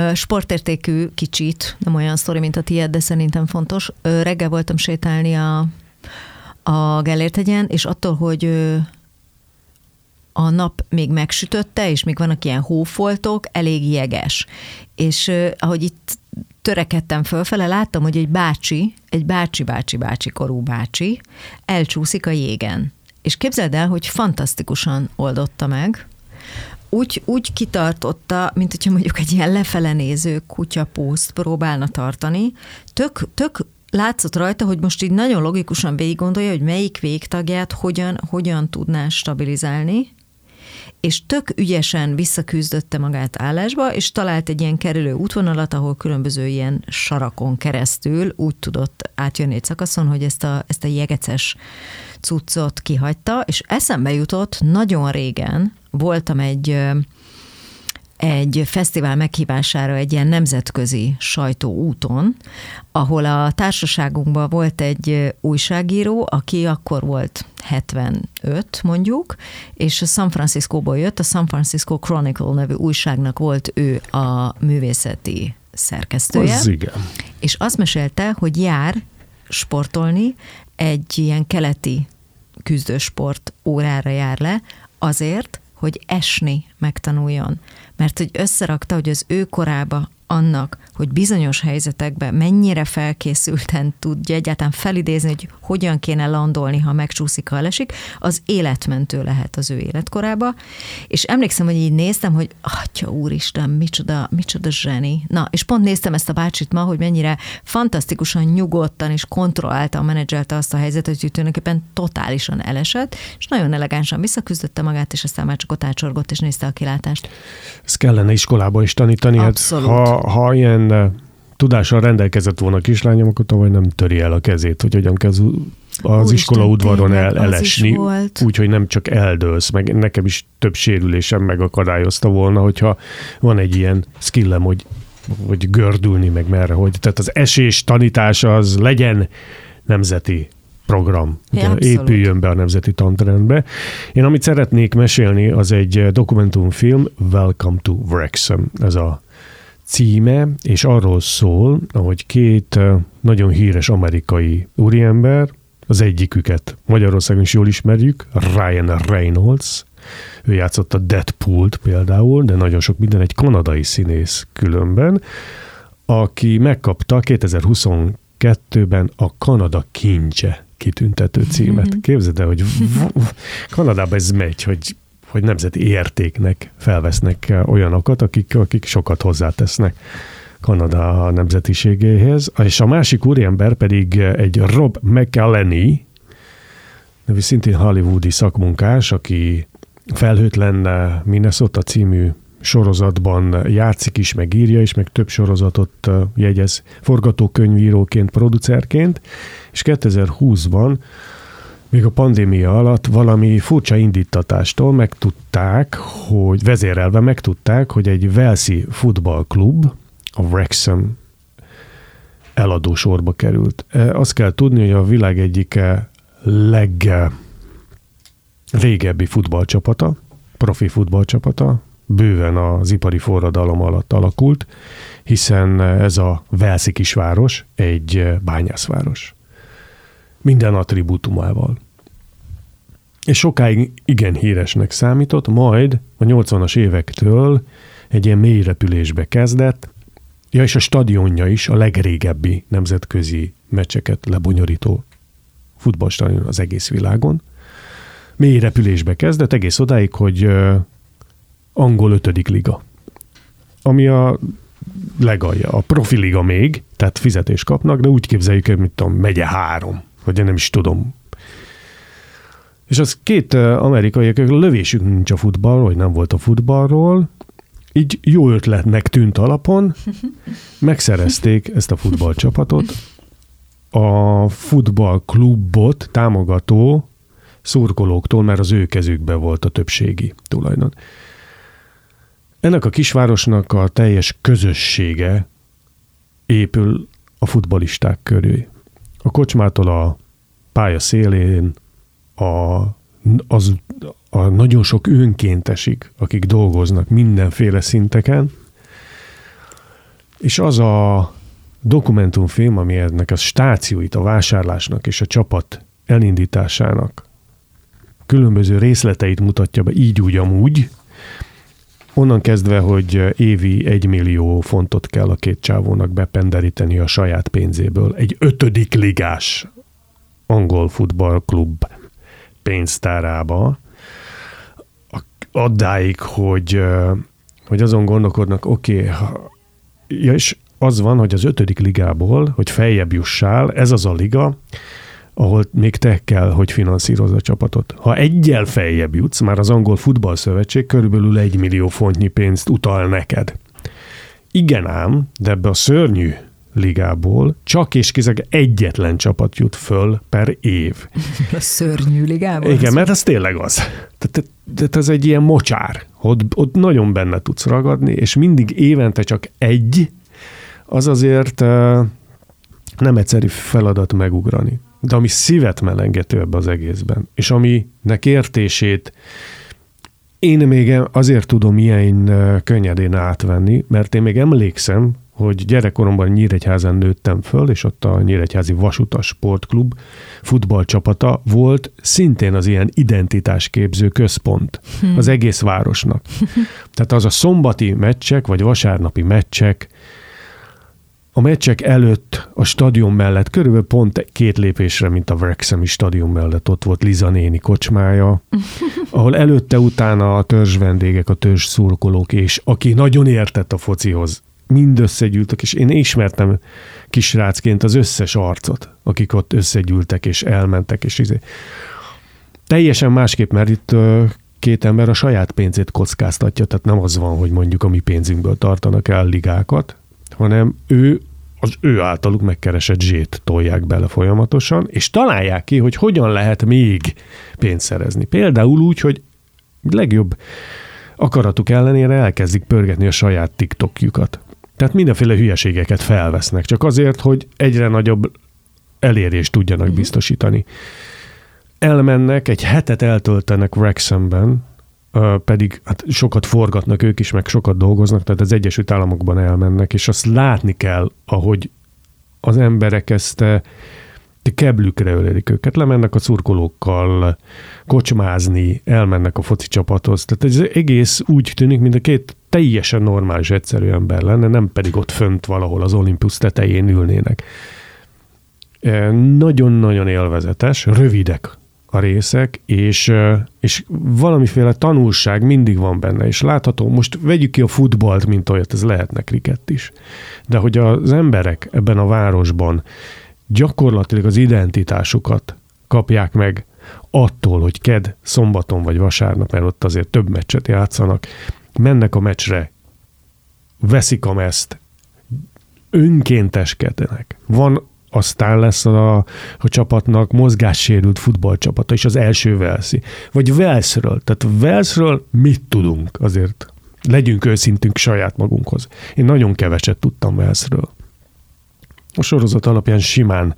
Sportértékű kicsit, nem olyan sztori, mint a tiéd, de szerintem fontos. Reggel voltam sétálni a Gellért-hegyen, és attól, hogy a nap még megsütötte, és még vannak ilyen hófoltok, elég jeges. És ahogy itt törekedtem fölfele, láttam, hogy egy bácsi korú bácsi elcsúszik a jégen. És képzeld el, hogy fantasztikusan oldotta meg, úgy kitartotta, mint hogyha mondjuk egy ilyen lefele néző kutyapószt próbálna tartani. Tök látszott rajta, hogy most így nagyon logikusan végig gondolja, hogy melyik végtagját hogyan tudná stabilizálni, és tök ügyesen visszaküzdötte magát állásba, és talált egy ilyen kerülő útvonalat, ahol különböző ilyen sarakon keresztül úgy tudott átjönni egy szakaszon, hogy ezt a jegeces cuccot kihagyta, és eszembe jutott, nagyon régen voltam egy fesztivál meghívására egy ilyen nemzetközi sajtóúton, ahol a társaságunkban volt egy újságíró, aki akkor volt 75 mondjuk, és a San Franciscóból jött, a San Francisco Chronicle nevű újságnak volt ő a művészeti szerkesztője. Az igen. És azt mesélte, hogy jár sportolni, egy ilyen keleti küzdősport órára jár le, azért, hogy esni megtanuljon. Mert hogy összerakta, hogy az ő korába annak, hogy bizonyos helyzetekben mennyire felkészülten tudja egyáltalán felidézni, hogy hogyan kéne landolni, ha megcsúszik, ha elesik, az életmentő lehet az ő életkorába. És emlékszem, hogy így néztem, hogy atya úristen, micsoda zseni. Na, és pont néztem ezt a bácsit ma, hogy mennyire fantasztikusan nyugodtan és kontrolláltan menedzselte azt a helyzetet, hogy tulajdonképpen totálisan elesett, és nagyon elegánsan visszaküzdötte magát, és aztán már csak ott átsorgott, és nézte a kilátást. Ezt kellene iskolába is tanítani. Abszolút. Ha ilyen tudással rendelkezett volna a kislányom, akkor tavaly nem töri el a kezét, hogy hogyan kell az iskola udvaron elesni, úgyhogy nem csak eldőlsz, meg nekem is több sérülésem megakadályozta volna, hogyha van egy ilyen skillem, hogy gördülni, meg merre, hogy tehát az esés tanítása az legyen nemzeti program, épüljön be a nemzeti tantrendbe. Én amit szeretnék mesélni, az egy dokumentumfilm, Welcome to Wrexham, ez a címe, és arról szól, ahogy két nagyon híres amerikai úriember, az egyiküket Magyarországon is jól ismerjük, Ryan Reynolds, ő játszott a Deadpoolt például, de nagyon sok minden, egy kanadai színész különben, aki megkapta 2022-ben a Kanada kincse kitüntető címet. Képzeld el, hogy Kanadában ez megy, hogy nemzeti értéknek felvesznek olyanokat, akik sokat hozzátesznek Kanada nemzetiségéhez. És a másik úriember pedig egy Rob McElhenney, nevű szintén hollywoodi szakmunkás, aki Felhőtlen Minnesota című sorozatban játszik is, meg írja is, meg több sorozatot jegyez forgatókönyvíróként, producerként, és 2020-ban még a pandémia alatt valami furcsa indítatástól vezérelve megtudták, hogy egy walesi futballklub, a Wrexham eladósorba került. Azt kell tudni, hogy a világ egyik legrégebbi futballcsapata, profi futballcsapata, bőven az ipari forradalom alatt alakult, hiszen ez a walesi kisváros egy bányászváros. Minden attribútumával. És sokáig igen híresnek számított, majd a 80-as évektől egy ilyen mély repülésbe kezdett, és a stadionja is a legrégebbi nemzetközi meccseket lebonyolító futballstadion az egész világon. Mély repülésbe kezdett egész odáig, hogy angol 5. liga. Ami a legalja, a profi liga még, tehát fizetést kapnak, de úgy képzeljük, hogy megye 3, vagy nem is tudom. És az két amerikai, akik lövésük nincs a futballról, vagy nem volt a futballról, így jó ötletnek tűnt alapon, megszerezték ezt a futballcsapatot, a futballklubot támogató szurkolóktól, mert az ő kezükben volt a többségi tulajdon. Ennek a kisvárosnak a teljes közössége épül a futballisták köré. A kocsmától a pálya szélén a nagyon sok önkéntesig, akik dolgoznak mindenféle szinteken, És az a dokumentumfilm, ami ennek a stációit, a vásárlásnak és a csapat elindításának különböző részleteit mutatja be, így úgy amúgy, onnan kezdve, hogy évi 1 millió fontot kell a két csávónak bependeríteni a saját pénzéből. Egy 5. ligás angol futballklub pénztárába, addáig, hogy azon gondolkodnak, ja, és az van, hogy az 5. ligából, hogy feljebb jussál, ez az a liga, ahol még te kell, hogy finanszírozz a csapatot. Ha egyel feljebb jutsz, már az Angol Futballszövetség körülbelül 1 millió fontnyi pénzt utal neked. Igen ám, de ebbe a szörnyű ligából csak és kizárólag egyetlen csapat jut föl per év. A szörnyű ligából? Igen, mert ez tényleg az. Tehát ez egy ilyen mocsár. Ott nagyon benne tudsz ragadni, és mindig évente csak egy, az azért nem egyszerű feladat megugrani. De ami szívet melengető ebbe az egészben, és aminek értését én még azért tudom ilyen könnyedén átvenni, mert én még emlékszem, hogy gyerekkoromban Nyíregyházán nőttem föl, és ott a Nyíregyházi Vasutas Sportklub futballcsapata volt szintén az ilyen identitásképző központ az egész városnak. Tehát az a szombati meccsek, vagy vasárnapi meccsek, a meccsek előtt a stadion mellett, körülbelül pont 2 lépésre, mint a Wrexhami stadion mellett, ott volt Liza néni kocsmája, ahol előtte-utána a törzs vendégek, a törzs szurkolók, és aki nagyon értett a focihoz, mind összegyűltek, és én ismertem kisrácként az összes arcot, akik ott összegyűltek, és elmentek, és teljesen másképp, mert itt 2 ember a saját pénzét kockáztatja, tehát nem az van, hogy mondjuk a mi pénzünkből tartanak el ligákat, hanem az ő általuk megkeresett zsét tolják bele folyamatosan, és találják ki, hogy hogyan lehet még pénzt szerezni. Például úgy, hogy legjobb akaratuk ellenére elkezdik pörgetni a saját TikTokjukat. Tehát mindenféle hülyeségeket felvesznek, csak azért, hogy egyre nagyobb elérést tudjanak biztosítani. Elmennek, egy hetet eltöltenek Wrexhamben, pedig hát sokat forgatnak ők is, meg sokat dolgoznak, tehát az Egyesült Államokban elmennek, és azt látni kell, ahogy az emberek ezt keblükre ölelik őket, lemennek a szurkolókkal kocsmázni, elmennek a foci csapathoz, tehát ez egész úgy tűnik, mint a 2 teljesen normális, egyszerű ember lenne, nem pedig ott fönt valahol az Olympus tetején ülnének. Nagyon-nagyon élvezetes, rövidek a részek, és valamiféle tanulság mindig van benne, és látható, most vegyük ki a futballt, mint olyat, ez lehetne krikett is. De hogy az emberek ebben a városban gyakorlatilag az identitásukat kapják meg attól, hogy kedd, szombaton vagy vasárnap, mert ott azért több meccset játszanak, mennek a meccsre, veszik a mezt, önkénteskednek. Aztán lesz a csapatnak mozgássérült futballcsapata, és az első Walesi. Vagy Walesről. Tehát Walesről mit tudunk azért? Legyünk őszintünk saját magunkhoz. Én nagyon keveset tudtam Walesről. A sorozat alapján simán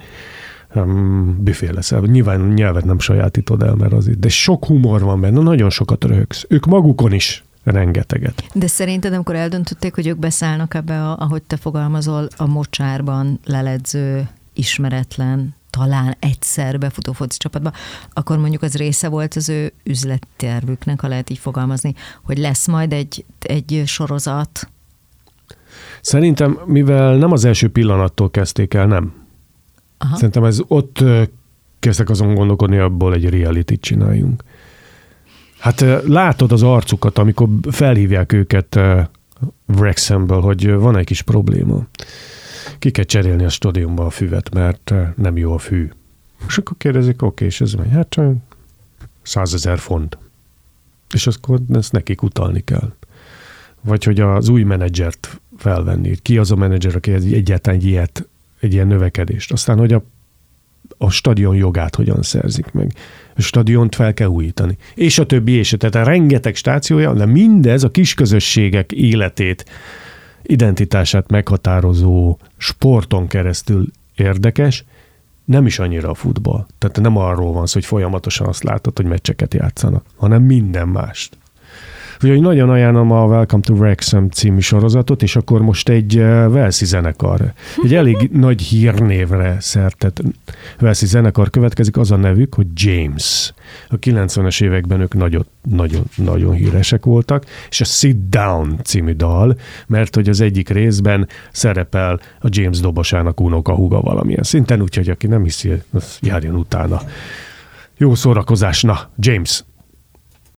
büfé leszel. Nyilván nyelvet nem sajátítod el, mert azért. De sok humor van benne, nagyon sokat röhögsz. Ők magukon is rengeteget. De szerinted, amikor eldöntötték, hogy ők beszállnak ebbe, ahogy te fogalmazol, a mocsárban leledző, ismeretlen, talán egyszer befutó foci csapatba, akkor mondjuk az része volt az ő üzlettervüknek, ha lehet így fogalmazni, hogy lesz majd egy sorozat? Szerintem, mivel nem az első pillanattól kezdték el, nem. Aha. Szerintem ott kezdtek azon gondolkodni, abból egy reality-t csináljunk. Hát látod az arcukat, amikor felhívják őket Wrexhamből, hogy van egy kis probléma. Ki kell cserélni a stadionba a füvet, mert nem jó a fű. És akkor kérdezik, oké, és ez megy, hát csak 100 000 font. És akkor ezt nekik utalni kell. Vagy hogy az új menedzsert felvenni. Ki az a menedzser, aki egyáltalán egy ilyen növekedést. Aztán, hogy a stadion jogát hogyan szerzik meg. A stadiont fel kell újítani. És a többi, és tehát a rengeteg stációja, de mindez a kisközösségek életét, identitását meghatározó sporton keresztül érdekes, nem is annyira a futball. Tehát nem arról van szó, hogy folyamatosan azt látod, hogy meccseket játszanak, hanem minden mást. Úgyhogy nagyon ajánlom a Welcome to Wrexham című sorozatot, és akkor most egy walesi zenekar. Egy elég nagy hírnévre szertett walesi zenekar következik, az a nevük, hogy James. A 90-es években ők nagyon híresek voltak, és a Sit Down című dal, mert hogy az egyik részben szerepel a James dobosának unokahúga valamilyen szinten, úgyhogy aki nem hiszi, az járjon utána. Jó szórakozás, na, James!